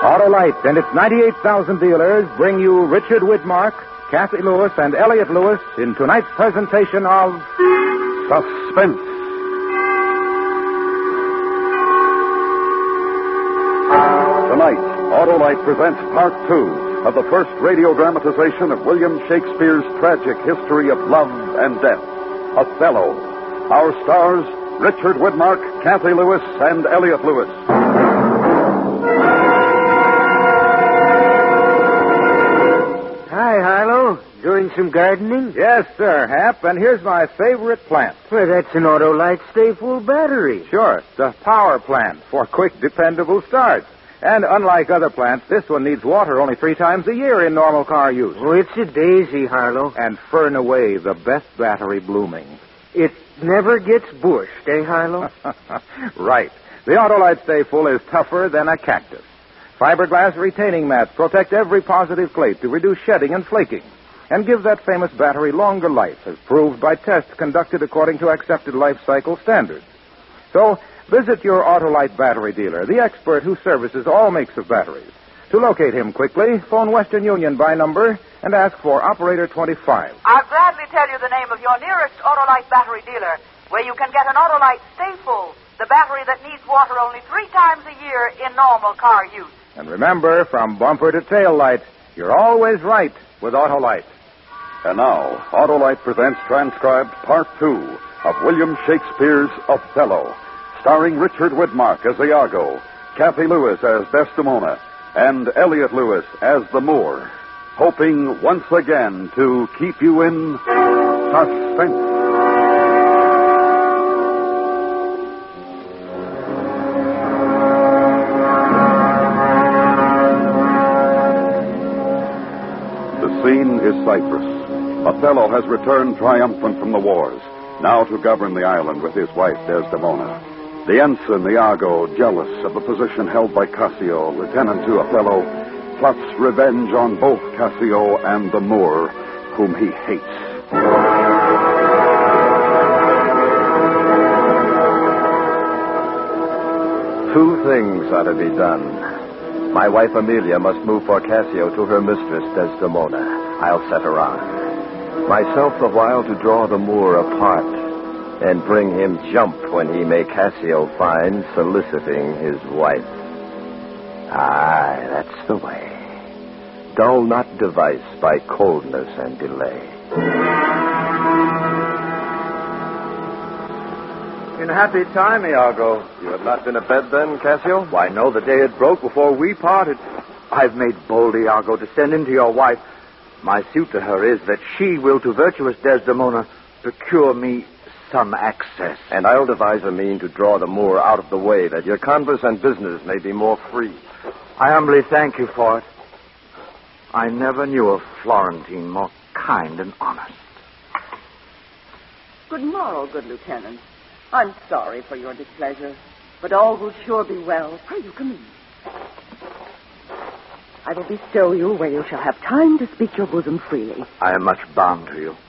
Autolite and its 98,000 dealers bring you Richard Widmark, Kathy Lewis, and Elliot Lewis in tonight's presentation of Suspense. Tonight, Autolite presents Part 2 of the first radio dramatization of William Shakespeare's tragic history of love and death, Othello. Our stars, Richard Widmark, Kathy Lewis, and Elliot Lewis. Hi, Harlow. Doing some gardening? Yes, sir, Hap, and here's my favorite plant. Well, that's an Autolite Stay Full battery. Sure, the power plant for quick, dependable starts. And unlike other plants, this one needs water only 3 times a year in normal car use. Oh, it's a daisy, Harlow. And fern away the best battery blooming. It never gets bushed, eh, Harlow? Right. The Autolite Stay Full is tougher than a cactus. Fiberglass retaining mats protect every positive plate to reduce shedding and flaking and give that famous battery longer life, as proved by tests conducted according to accepted life cycle standards. So, visit your Autolite battery dealer, the expert who services all makes of batteries. To locate him quickly, phone Western Union by number and ask for Operator 25. I'll gladly tell you the name of your nearest Autolite battery dealer, where you can get an Autolite Stay Full, the battery that needs water only 3 times a year in normal car use. And remember, from bumper to tail light, you're always right with Autolite. And now, Autolite presents transcribed Part 2 of William Shakespeare's Othello, starring Richard Widmark as Iago, Kathy Lewis as Desdemona, and Elliot Lewis as the Moor, hoping once again to keep you in suspense. The scene is Cyprus. Othello has returned triumphant from the wars, now to govern the island with his wife Desdemona. The ensign, Iago, jealous of the position held by Cassio, lieutenant to Othello, plots revenge on both Cassio and the Moor, whom he hates. Two things are to be done. My wife Amelia must move for Cassio to her mistress Desdemona. I'll set her on. Myself the while to draw the Moor apart and bring him jump when he may Cassio find soliciting his wife. Aye, that's the way. Dull not device by coldness and delay. In happy time, Iago. You have not been abed then, Cassio? Why, no, the day had broke before we parted. I've made bold, Iago, to send in to your wife. My suit to her is that she will to virtuous Desdemona procure me some access. And I'll devise a mean to draw the Moor out of the way, that your converse and business may be more free. I humbly thank you for it. I never knew a Florentine more kind and honest. Good morrow, good lieutenant. I'm sorry for your displeasure, but all will sure be well. Pray you come in. I will bestow you where you shall have time to speak your bosom freely. I am much bound to you.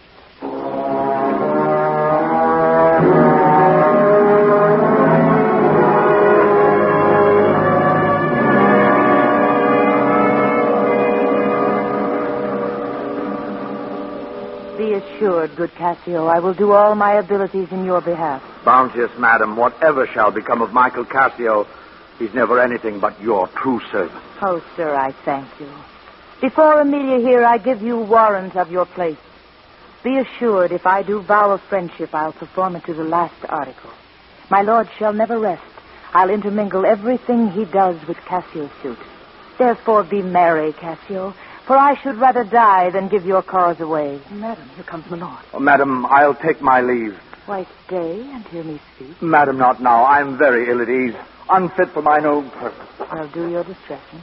Be assured, good Cassio, I will do all my abilities in your behalf. Bounteous madam, whatever shall become of Michael Cassio, he's never anything but your true servant. Oh, sir, I thank you. Before Amelia here, I give you warrant of your place. Be assured, if I do vow a friendship, I'll perform it to the last article. My lord shall never rest. I'll intermingle everything he does with Cassio's suit. Therefore be merry, Cassio, for I should rather die than give your cause away. Madam, here comes my lord. Oh, madam, I'll take my leave. Why, stay and hear me speak. Madam, not now. I'm very ill at ease, unfit for mine own purpose. I'll do your discretion.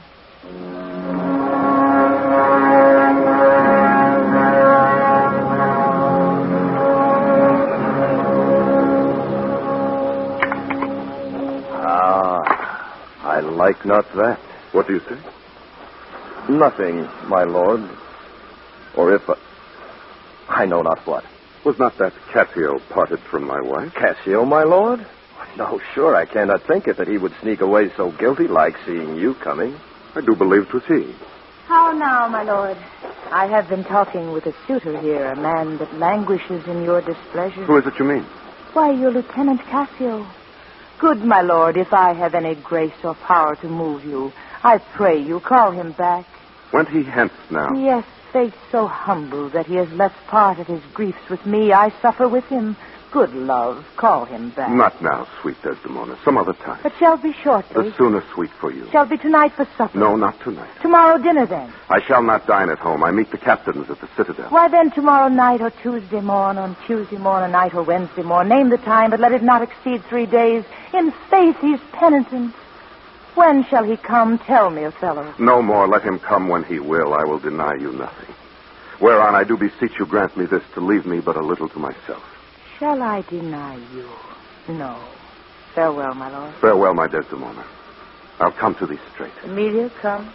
I like not that. What do you say? Nothing, my lord. Or if... I know not what. Was not that Cassio parted from my wife? Cassio, my lord? No, sure, I cannot think it that he would sneak away so guilty-like, seeing you coming. I do believe 'twas he. How now, my lord? I have been talking with a suitor here, a man that languishes in your displeasure. Who is it you mean? Why, your Lieutenant Cassio. Good, my lord, if I have any grace or power to move you, I pray you call him back. Went he hence now? Yes, fate so humble that he has left part of his griefs with me. I suffer with him. Good love, call him back. Not now, sweet Desdemona. Some other time. But shall be shortly. The sooner, sweet, for you. Shall be tonight for supper. No, not tonight. Tomorrow dinner, then. I shall not dine at home. I meet the captains at the Citadel. Why, then, tomorrow night or Tuesday morn, on Tuesday morn or night or Wednesday morn. Name the time, but let it not exceed 3 days. In faith, he's penitent. When shall he come? Tell me, Othello. No more. Let him come when he will. I will deny you nothing. Whereon I do beseech you grant me this, to leave me but a little to myself. Shall I deny you? No. Farewell, my lord. Farewell, my Desdemona. I'll come to thee straight. Amelia, come.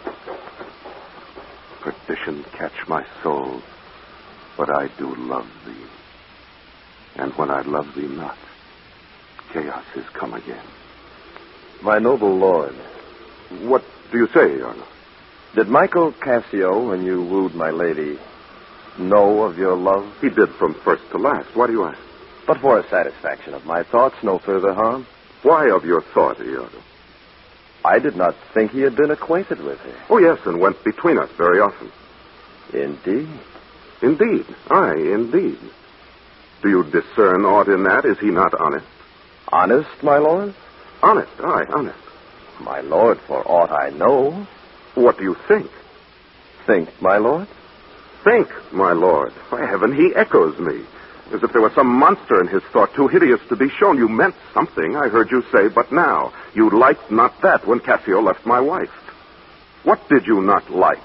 Perdition catch my soul, but I do love thee. And when I love thee not, chaos is come again. My noble lord. What do you say, Arnold? Did Michael Cassio, when you wooed my lady, know of your love? He did from first to last. Why do you ask? But for a satisfaction of my thoughts, no further harm. Why of your thought, Iago? I did not think he had been acquainted with her. Oh, yes, and went between us very often. Indeed. Indeed. Aye, indeed. Do you discern aught in that? Is he not honest? Honest, my lord? Honest, aye, honest. My lord, for aught I know. What do you think? Think, my lord? Think, my lord. By heaven, he echoes me. As if there were some monster in his thought too hideous to be shown. You meant something, I heard you say, but now. You liked not that when Cassio left my wife. What did you not like?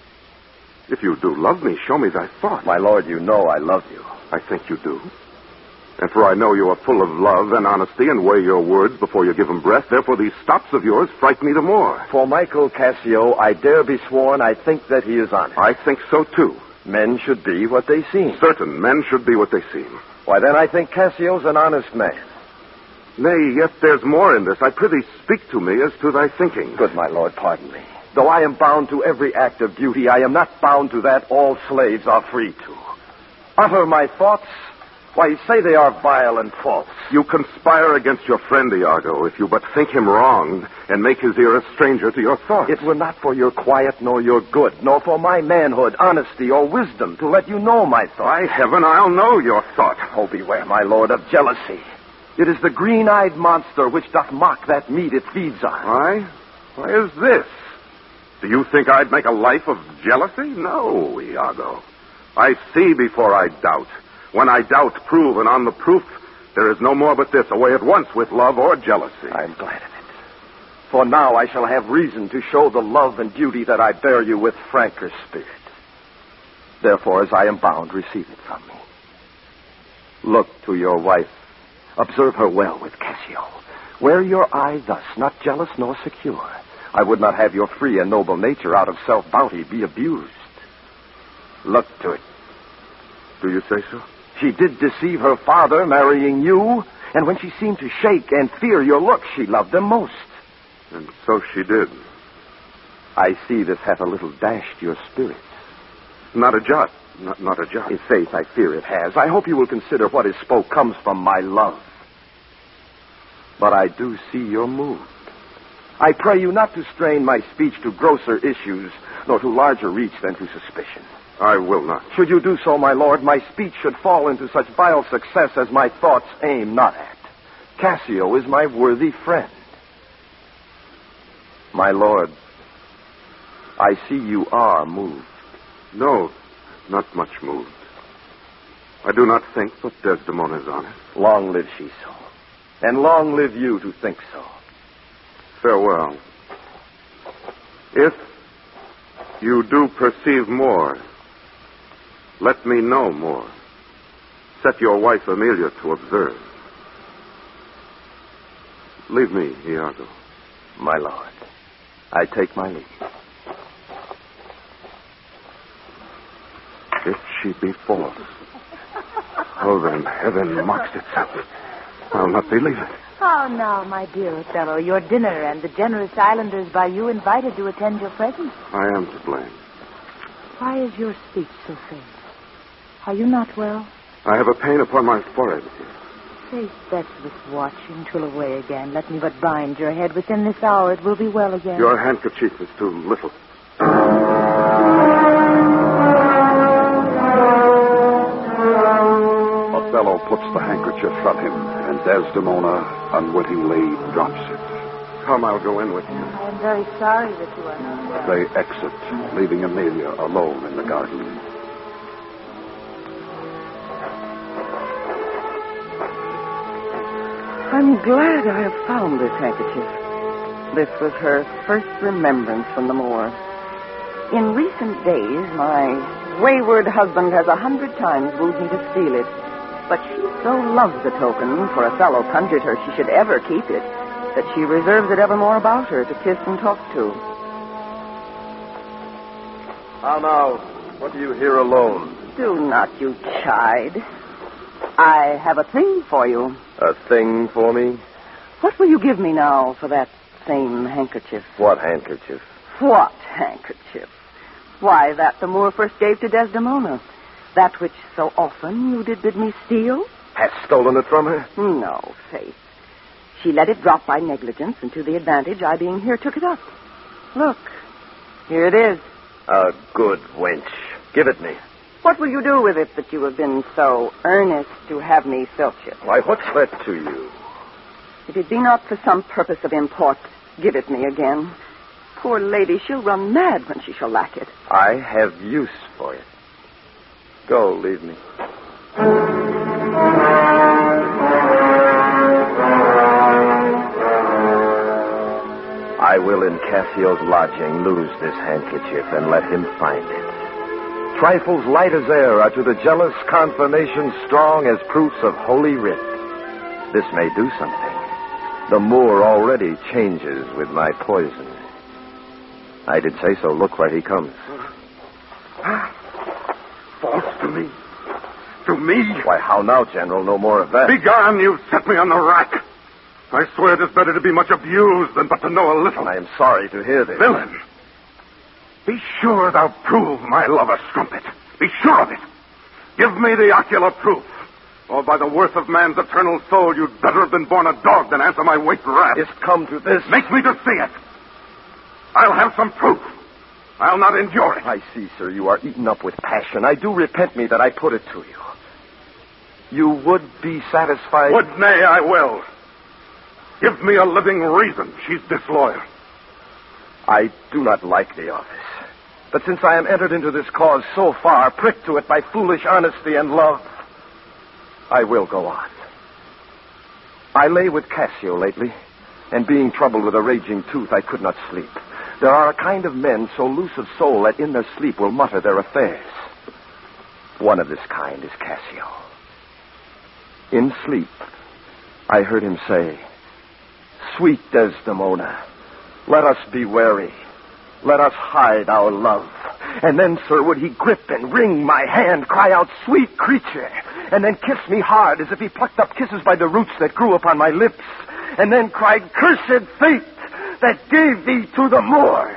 If you do love me, show me thy thought. My lord, you know I love you. I think you do. And for I know you are full of love and honesty and weigh your words before you give them breath. Therefore, these stops of yours frighten me the more. For Michael Cassio, I dare be sworn I think that he is honest. I think so, too. Men should be what they seem. Certain men should be what they seem. Why, then I think Cassio's an honest man. Nay, yet there's more in this. I prithee speak to me as to thy thinking. Good, my lord, pardon me. Though I am bound to every act of duty, I am not bound to that all slaves are free to. Utter my thoughts. Why, say they are vile and false. You conspire against your friend, Iago, if you but think him wrong and make his ear a stranger to your thoughts. It were not for your quiet nor your good, nor for my manhood, honesty, or wisdom to let you know my thoughts. By heaven, I'll know your thought. Oh, beware, my lord, of jealousy. It is the green-eyed monster which doth mock that meat it feeds on. Why? Why is this? Do you think I'd make a life of jealousy? No, Iago. I see before I doubt. When I doubt, prove, and on the proof, there is no more but this, away at once with love or jealousy. I'm glad of it. For now I shall have reason to show the love and duty that I bear you with franker spirit. Therefore, as I am bound, receive it from me. Look to your wife. Observe her well with Cassio. Wear your eye thus, not jealous nor secure. I would not have your free and noble nature out of self-bounty be abused. Look to it. Do you say so? She did deceive her father, marrying you, and when she seemed to shake and fear your looks, she loved them most. And so she did. I see this hath a little dashed your spirit. Not a jot. Not a jot. In faith, I fear it has. I hope you will consider what is spoke comes from my love. But I do see you're moved. I pray you not to strain my speech to grosser issues, nor to larger reach than to suspicion. I will not. Should you do so, my lord, my speech should fall into such vile success as my thoughts aim not at. Cassio is my worthy friend. My lord, I see you are moved. No, not much moved. I do not think but Desdemona is honest. Long live she so. And long live you to think so. Farewell. If you do perceive more, let me know more. Set your wife Amelia to observe. Leave me, Iago. My lord, I take my leave. If she be false, oh, then heaven mocks itself. I'll not believe it. How now, my dear Othello, your dinner and the generous islanders by you invited to attend your presence. I am to blame. Why is your speech so faint? Are you not well? I have a pain upon my forehead. Faith, that's this watching. 'Twill away again. Let me but bind your head. Within this hour it will be well again. Your handkerchief is too little. Othello puts the handkerchief from him, and Desdemona unwittingly drops it. Come, I'll go in with you. I am very sorry that you are not well. They exit, leaving Amelia alone in the garden. I'm glad I have found this handkerchief. This was her first remembrance from the moor. In recent days, my wayward husband has 100 times wooed me to steal it. But she so loves the token, for Othello conjured her she should ever keep it, that she reserves it evermore about her to kiss and talk to. How now? What do you here alone? Do not you chide. I have a thing for you. A thing for me? What will you give me now for that same handkerchief? What handkerchief? What handkerchief? Why, that the Moor first gave to Desdemona. That which so often you did bid me steal? Hast stolen it from her? No, Faith. She let it drop by negligence, and to the advantage I being here took it up. Look, here it is. A good wench. Give it me. What will you do with it that you have been so earnest to have me filch it? Why, what's that to you? If it be not for some purpose of import, give it me again. Poor lady, she'll run mad when she shall lack it. I have use for it. Go, leave me. I will in Cassio's lodging lose this handkerchief and let him find it. Trifles light as air are to the jealous confirmation strong as proofs of Holy Writ. This may do something. The Moor already changes with my poison. I did say so. Look where he comes. False to me. To me? Why, how now, General? No more of that. Begone, you've set me on the rack. I swear it is better to be much abused than but to know a little. I am sorry to hear this. Villain! Be sure thou prove my love a strumpet. Be sure of it. Give me the ocular proof. Or by the worth of man's eternal soul, you'd better have been born a dog than answer my weight wrath. It's come to this. Make me to see it. I'll have some proof. I'll not endure it. I see, sir, you are eaten up with passion. I do repent me that I put it to you. You would be satisfied? Would, nay, I will. Give me a living reason she's disloyal. I do not like the office. But since I am entered into this cause so far, pricked to it by foolish honesty and love, I will go on. I lay with Cassio lately, and being troubled with a raging tooth, I could not sleep. There are a kind of men so loose of soul that in their sleep will mutter their affairs. One of this kind is Cassio. In sleep, I heard him say, "Sweet Desdemona, let us be wary. Let us hide our love." And then, sir, would he grip and wring my hand, cry out, "Sweet creature," and then kiss me hard as if he plucked up kisses by the roots that grew upon my lips, and then cried, "Cursed fate that gave thee to the Moor."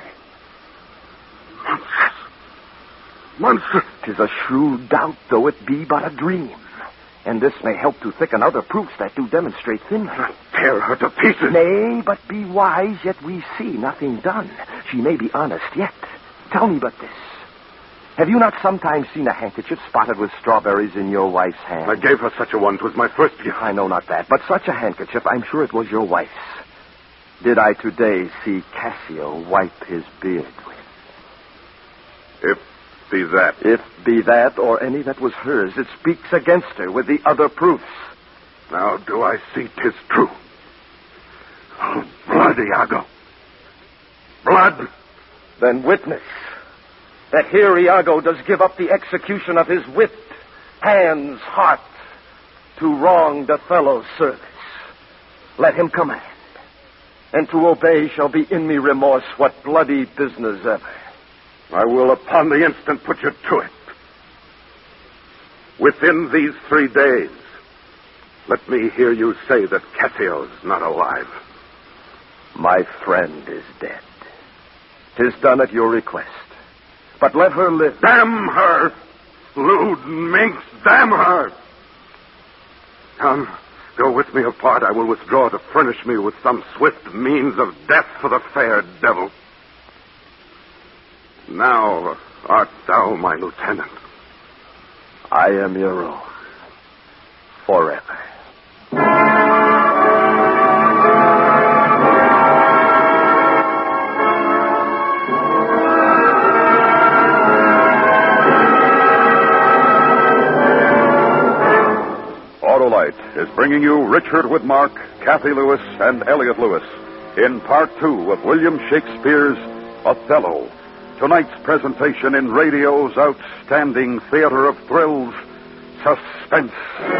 Monstrous. 'Tis a shrewd doubt, though it be but a dream. And this may help to thicken other proofs that do demonstrate thinly. Tear her to pieces. Nay, but be wise, yet we see nothing done. She may be honest yet. Tell me but this. Have you not sometimes seen a handkerchief spotted with strawberries in your wife's hand? I gave her such a one. 'Twas my first gift. I know not that, but such a handkerchief, I'm sure it was your wife's. Did I today see Cassio wipe his beard with? If be that. If be that, or any that was hers, it speaks against her with the other proofs. Now do I see 'tis true. Oh, blood, Iago. Blood. Then witness that here Iago does give up the execution of his wit, hands, heart, to wronged Othello's service. Let him command, and to obey shall be in me remorse what bloody business ever. I will upon the instant put you to it. Within these 3 days, Let me hear you say that Cassio's not alive. My friend is dead. 'Tis done at your request. But let her live. Damn her! Lewd minx, damn her! Come, go with me apart. I will withdraw to furnish me with some swift means of death for the fair devil. Now art thou my lieutenant. I am your own. Forever. Autolite is bringing you Richard Widmark, Kathy Lewis, and Elliot Lewis in Part 2 of William Shakespeare's Othello. Tonight's presentation in radio's outstanding theater of thrills, Suspense.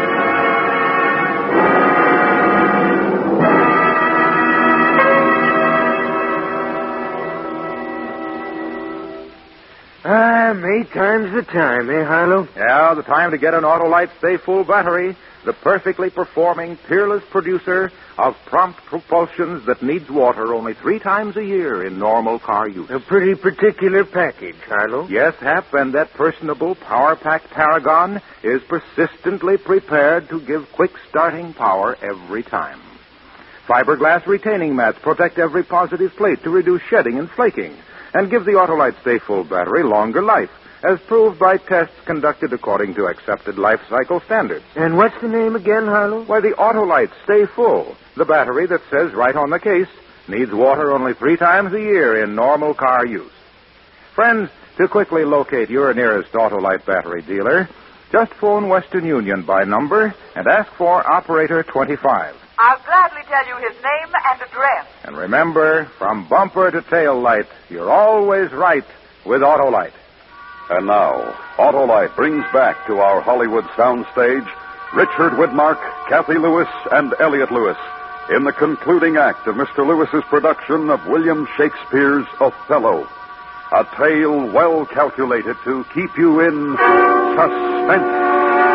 May time's the time, eh, Harlow? Yeah, the time to get an Autolite Stay Full battery, the perfectly performing, peerless producer of prompt propulsions that needs water only 3 times a year in normal car use. A pretty particular package, Harlow. Yes, Hap, and that personable power-packed Paragon is persistently prepared to give quick starting power every time. Fiberglass retaining mats protect every positive plate to reduce shedding and flaking, and give the Autolite Stay Full battery longer life, as proved by tests conducted according to accepted life cycle standards. And what's the name again, Harlow? Why, the Autolite Stay Full, the battery that says right on the case, needs water only 3 times a year in normal car use. Friends, to quickly locate your nearest Autolite battery dealer, just phone Western Union by number and ask for Operator 25. I'll gladly tell you his name and address. And remember, from bumper to tail light, you're always right with Autolite. And now, Autolite brings back to our Hollywood soundstage Richard Widmark, Kathy Lewis, and Elliot Lewis in the concluding act of Mr. Lewis's production of William Shakespeare's Othello, a tale well calculated to keep you in suspense.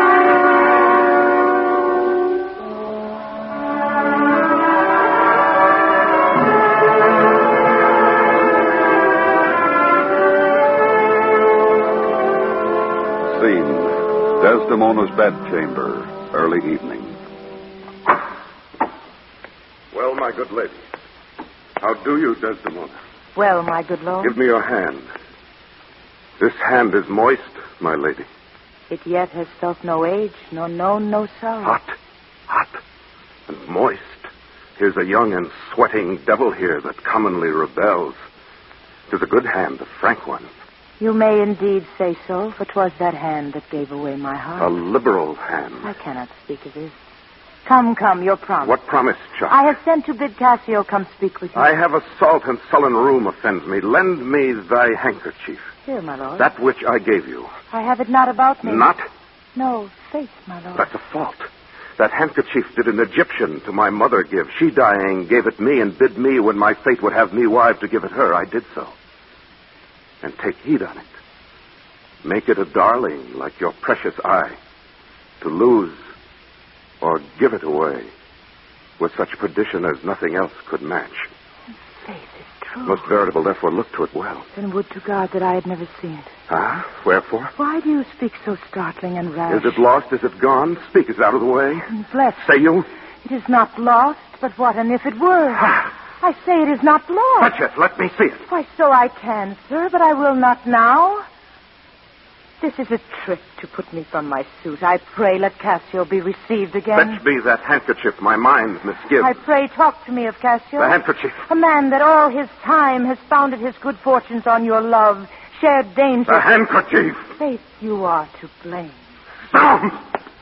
Desdemona's bedchamber, early evening. Well, my good lady, how do you, Desdemona? Well, my good lord. Give me your hand. This hand is moist, my lady. It yet has felt no age, nor known no sorrow. Hot, and moist. Here's a young and sweating devil here that commonly rebels. 'Tis a good hand, a frank one. You may indeed say so, for 'twas that hand that gave away my heart. A liberal hand. I cannot speak of this. Come, your promise. What promise, child? I have sent to bid Cassio come speak with you. I have a salt and sullen room offends me. Lend me thy handkerchief. Here, my lord. That which I gave you. I have it not about me. Not? No, faith, my lord. That's a fault. That handkerchief did an Egyptian to my mother give. She dying gave it me and bid me when my fate would have me wife to give it her. I did so. And take heed on it. Make it a darling like your precious eye. To lose or give it away with such perdition as nothing else could match. Faith is true. Most veritable, therefore look to it well. Then would to God that I had never seen it. Ah, wherefore? Why do you speak so startling and rash? Is it lost? Is it gone? Speak, is it out of the way? Bless. Say you? It is not lost, but what and if it were? I say it is not lost. Touch it. Let me see it. Why, so I can, sir, but I will not now. This is a trick to put me from my suit. I pray let Cassio be received again. Fetch me that handkerchief. My mind misgives. I pray talk to me of Cassio. The handkerchief. A man that all his time has founded his good fortunes on your love, shared danger. The handkerchief. Faith, you are to blame. Down!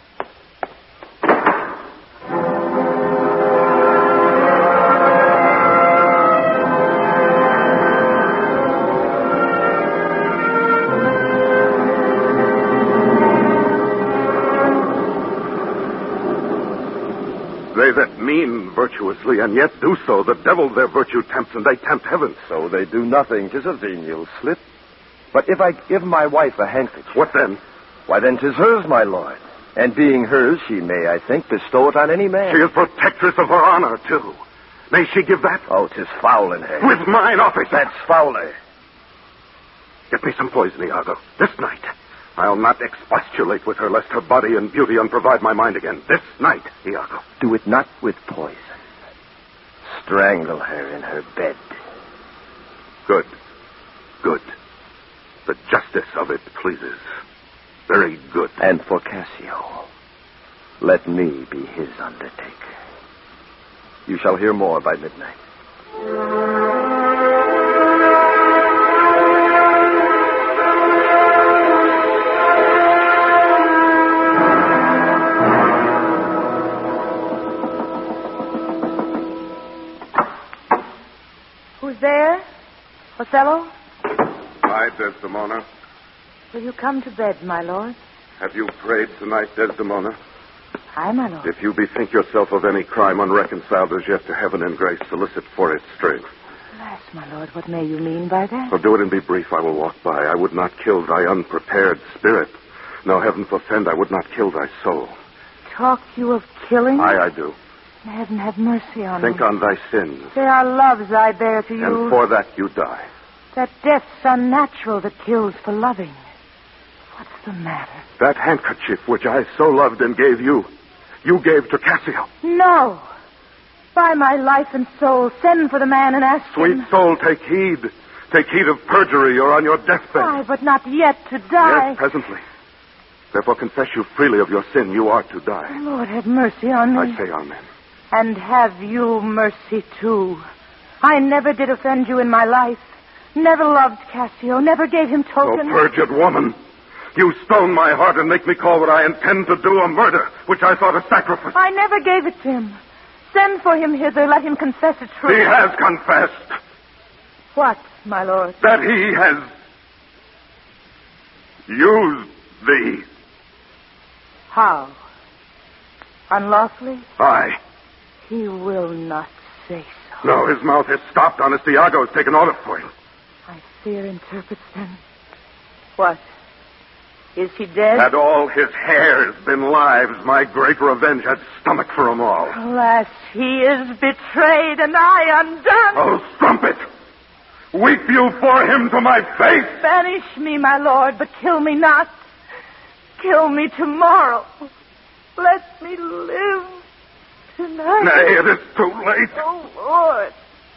They that mean virtuously and yet do so, the devil their virtue tempts, and they tempt heaven. So they do nothing. 'Tis a venial slip. But if I give my wife a handkerchief... What then? Why, then 'tis hers, my lord. And being hers, she may, I think, bestow it on any man. She is protectress of her honor, too. May she give that? Oh, 'tis foul in her. With mine office. That's fouler. Get me some poison, Iago. This night. I'll not expostulate with her, lest her body and beauty unprovide my mind again. This night, Iago. Do it not with poison. Strangle her in her bed. Good. Good. The justice of it pleases. Very good. And for Cassio, let me be his undertaker. You shall hear more by midnight. Who's there? Othello? Hi, Desdemona. Will you come to bed, my lord? Have you prayed tonight, Desdemona? Aye, my lord. If you bethink yourself of any crime unreconciled as yet to heaven and grace, solicit for its strength. Alas, my lord, what may you mean by that? So do it and be brief. I will walk by. I would not kill thy unprepared spirit. No, heaven forfend, I would not kill thy soul. Talk you of killing? Aye, I do. Heaven have mercy on me. Think on thy sins. They are loves I bear to you. And for that you die. That death's unnatural that kills for loving. What's the matter? That handkerchief which I so loved and gave you, you gave to Cassio. No. By my life and soul, send for the man and ask Sweet him. soul, take heed. Take heed of perjury. You're on your deathbed. Aye, but not yet to die. Yes, presently. Therefore confess you freely of your sin. You are to die. Lord, have mercy on me. I say amen. And have you mercy, too. I never did offend you in my life. Never loved Cassio. Never gave him token. Oh, perjured woman. You stone my heart and make me call what I intend to do a murder, which I thought a sacrifice. I never gave it to him. Send for him hither. Let him confess the truth. He has confessed. What, my lord? That he has used thee. How? Unlawfully? Aye. He will not say so. No, his mouth is stopped. Honest Iago has taken order for him. I fear interprets then. What? Is he dead? Had all his hairs been lives, my great revenge had stomach for 'em all. Alas, he is betrayed and I undone. Oh, strumpet! Weep you for him to my face! Banish me, my lord, but kill me not. Kill me tomorrow. Let me live tonight. Nay, it is too late. Oh, Lord.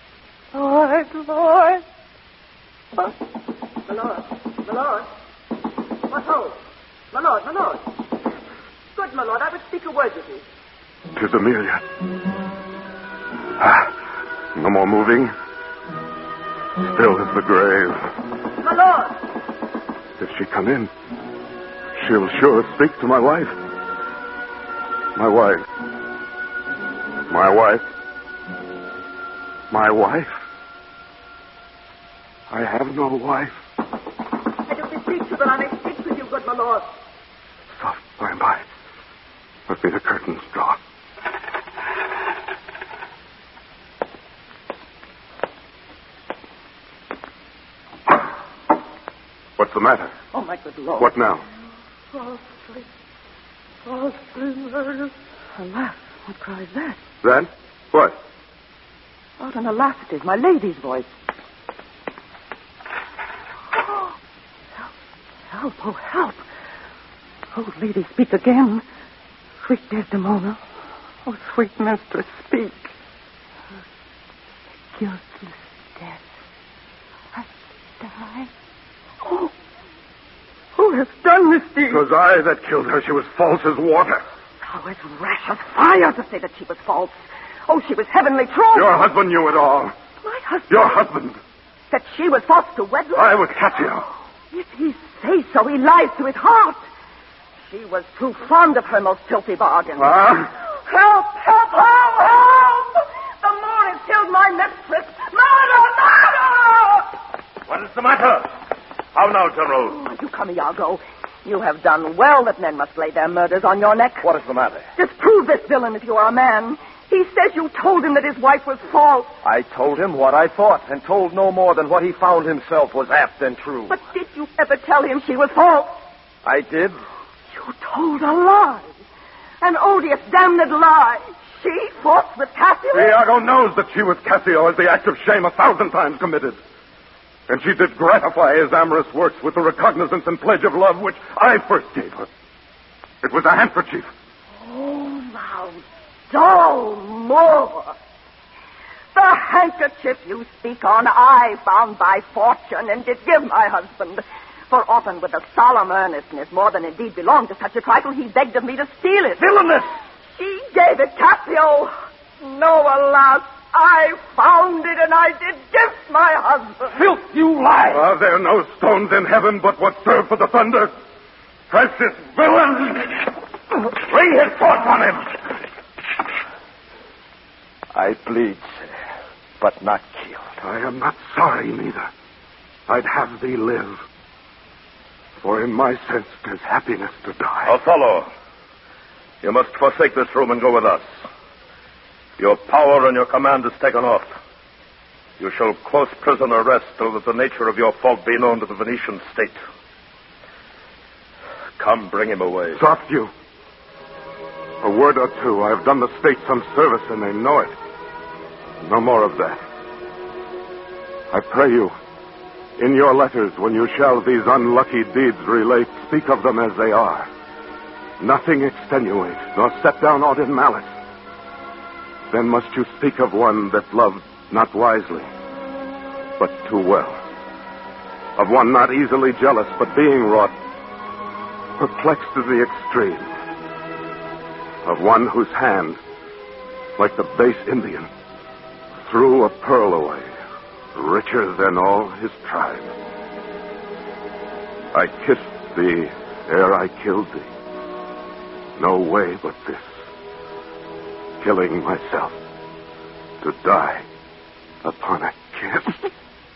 Lord. Oh. My lord. What ho? My lord. Good, my lord, I would speak a word with you. 'Tis Amelia. No more moving. Still as the grave. My lord. If she come in, she'll sure speak to my wife. My wife. I have no wife. I do beseech you that I may speak with you, good my lord. Soft by and by. Let me the curtains draw. What's the matter? Oh, my good lord. What now? Falsely murdered. Alas, what cry is that? That? What? Oh, and alas, it is my lady's voice. Help, oh, help. Oh, lady, speak again. Sweet Desdemona. Oh, sweet mistress, speak. Guiltless death. I die. Oh, who has done this deed? 'Twas I that killed her. She was false as water. How as rash as fire to say that she was false. Oh, she was heavenly true. Your husband knew it all. My husband? Your husband. That she was false to wedlock? I was Cassio. If he say so, he lies to his heart. She was too fond of her most filthy bargain. Ah? Help! The Moor has killed my mistress. Murder! What is the matter? How now, General? Oh, you come, Iago. You have done well that men must lay their murders on your neck. What is the matter? Disprove this villain if you are a man. He says you told him that his wife was false. I told him what I thought, and told no more than what he found himself was apt and true. But did you ever tell him she was false? I did. You told a lie. An odious, damned lie. She fought with Cassio? Iago knows that she was Cassio as the act of shame 1,000 times committed. And she did gratify his amorous works with the recognizance and pledge of love which I first gave her. It was a handkerchief. Oh, now, don't more. The handkerchief you speak on, I found by fortune and did give my husband. For often with a solemn earnestness, more than indeed belonged to such a trifle, he begged of me to steal it. Villainous! She gave it, Cassio. No, alas, I found it and I did give my husband. Filth, you lie! Are there no stones in heaven but what serve for the thunder? Press this villain! Lay his sword on him! I plead, sir, but not killed. I am not sorry, neither. I'd have thee live. For in my sense, 'tis happiness to die. Othello, you must forsake this room and go with us. Your power and your command is taken off. You shall close prisoner rest till that the nature of your fault be known to the Venetian state. Come, bring him away. Soft you. A word or two. I have done the state some service, and they know it. No more of that. I pray you, in your letters, when you shall these unlucky deeds relate, speak of them as they are. Nothing extenuate, nor set down aught in malice. Then must you speak of one that loved not wisely, but too well. Of one not easily jealous, but being wrought, perplexed to the extreme. Of one whose hand, like the base Indian, threw a pearl away, richer than all his tribe. I kissed thee ere I killed thee. No way but this. Killing myself to die upon a kiss.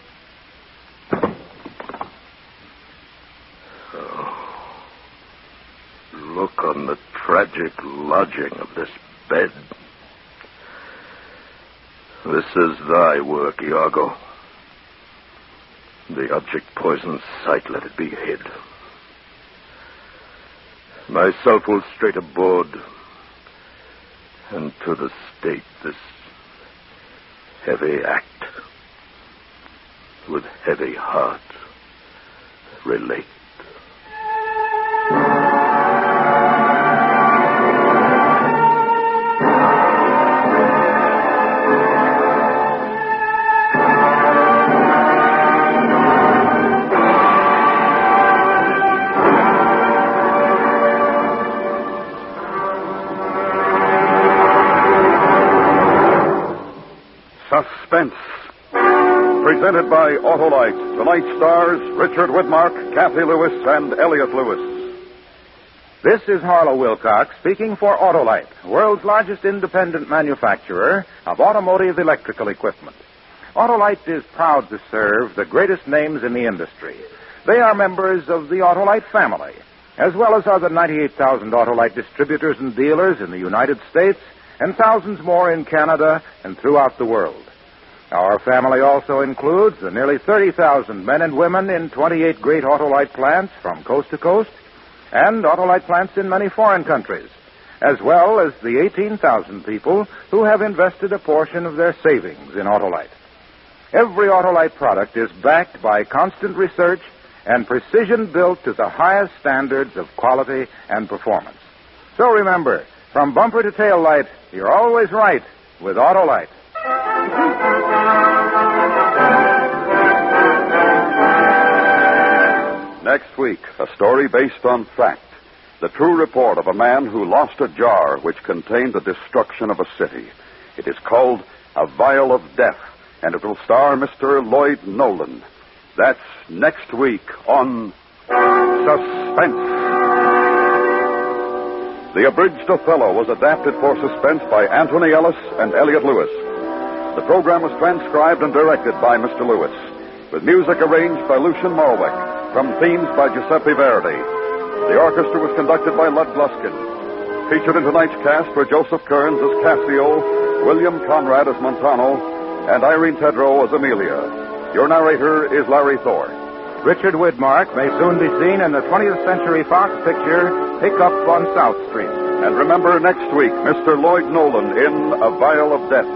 Oh, look on the tragic lodging of this bed. This is thy work, Iago. The object poison's sight, let it be hid. Myself will straight aboard, and to the state this heavy act, with heavy heart, relate. Suspense. Presented by Autolite. Tonight's stars, Richard Widmark, Kathy Lewis, and Elliot Lewis. This is Harlow Wilcox speaking for Autolite, world's largest independent manufacturer of automotive electrical equipment. Autolite is proud to serve the greatest names in the industry. They are members of the Autolite family, as well as other 98,000 Autolite distributors and dealers in the United States and thousands more in Canada and throughout the world. Our family also includes the nearly 30,000 men and women in 28 great Autolite plants from coast to coast, and Autolite plants in many foreign countries, as well as the 18,000 people who have invested a portion of their savings in Autolite. Every Autolite product is backed by constant research and precision built to the highest standards of quality and performance. So remember, from bumper to tail light, you're always right with Autolite. Next week, a story based on fact. The true report of a man who lost a jar which contained the destruction of a city. It is called A Vial of Death, and it will star Mr. Lloyd Nolan. That's next week on Suspense. The abridged Othello was adapted for suspense by Anthony Ellis and Elliot Lewis. The program was transcribed and directed by Mr. Lewis, with music arranged by Lucian Marwick, from themes by Giuseppe Verdi. The orchestra was conducted by Lud Gluskin. Featured in tonight's cast were Joseph Kearns as Cassio, William Conrad as Montano, and Irene Tedrow as Amelia. Your narrator is Larry Thor. Richard Widmark may soon be seen in the 20th Century Fox picture Pickup on South Street. And remember, next week, Mr. Lloyd Nolan in A Vial of Death.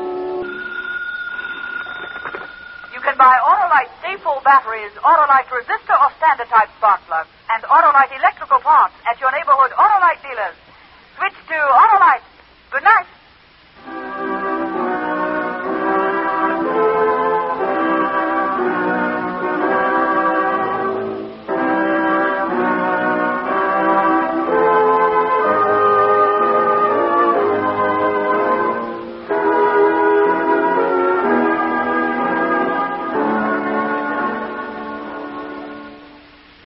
You can buy Autolite Stay-Full batteries, Autolite resistor or standard type spark plugs, and Autolite electrical parts at your neighborhood